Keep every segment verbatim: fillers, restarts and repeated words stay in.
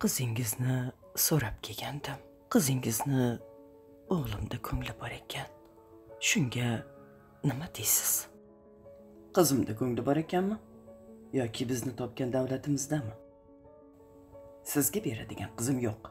Qizingizni so'rab kelgandim. Qizingizni o'g'limda ko'ngli bor ekan. Shunga nima deysiz? Qizimda ko'ngli bor ekanmi? Yoki bizni topgan davlatimizdami? Sizga beradigan qizim yo'q.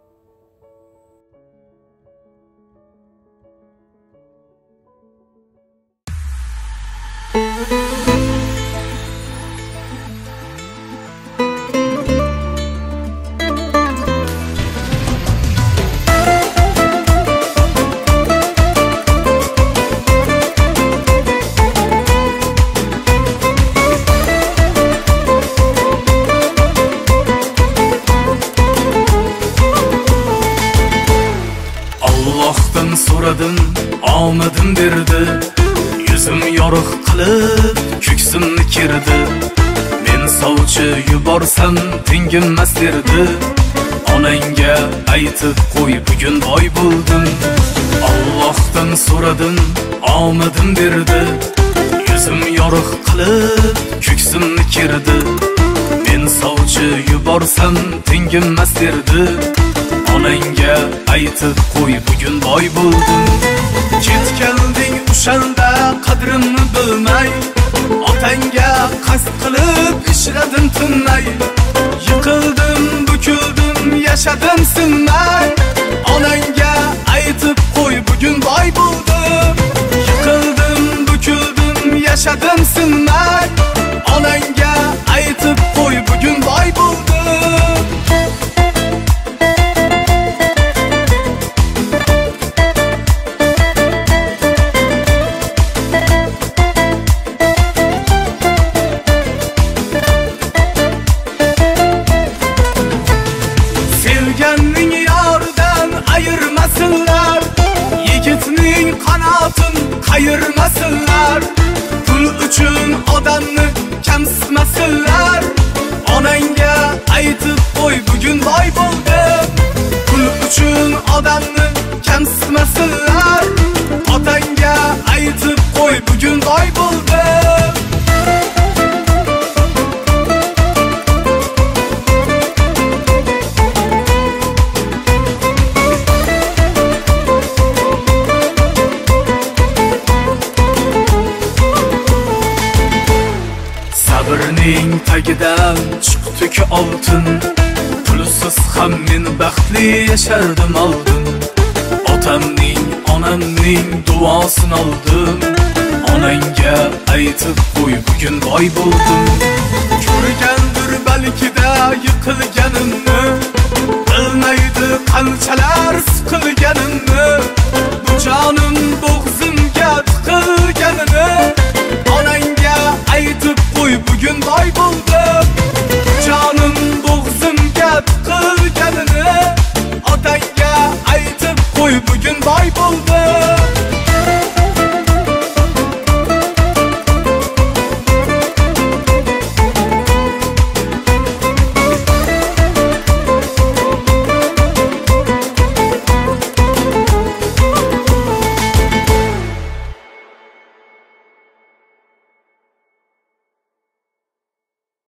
Allohdan so'radim, omadim berdi. Yuzim yorug' qilib, ko'ksimni kirdi. Men sovchi yuborsam tinginmas derdi. Onangga aytib qo'y, bugun boy bo'ldim. Allohdan so'radim, omadim berdi. Yuzim yorug' qilib, ko'ksimni kirdi. Men sovchi yuborsam tinginmas derdi. Onangga aytib qo'y, bugun boy bo'ldim. Ketganding o'shanda qadrimni bilmay, otangga qasd qilib ishladim tinmay. Yiqildim, bukildim, yashadim sinmay. Onangga aytib qo'y, bugun boy bo'ldim. Yiqildim, bukildim, yashadim sinmay. Onangga aytib qo'y, bugun boy bo'ldim. Sevganning yoridan ayirmasinlar, yigitning qanotin qayirmasinlar. Pul uchun odamni kamsitmasinlar. Onangga aytib qo'y, bugun boy bo'ldim. Pul uchun odamni kamsitmasinlar. Otangga aytib qo'y, bugun boy bo'ldim. Sabrning tagidan chiqdi-ki oltin. Pulsiz ham men baxtli yashardim oldin. Otamning, onamning duosini oldim. Onangga aytib qo'y, bugun boy bo'ldim. Ko'rgandir balkida yiqilganimni, bilmaydi qanchalar siqilganimni. Bu jonim bo'g'zim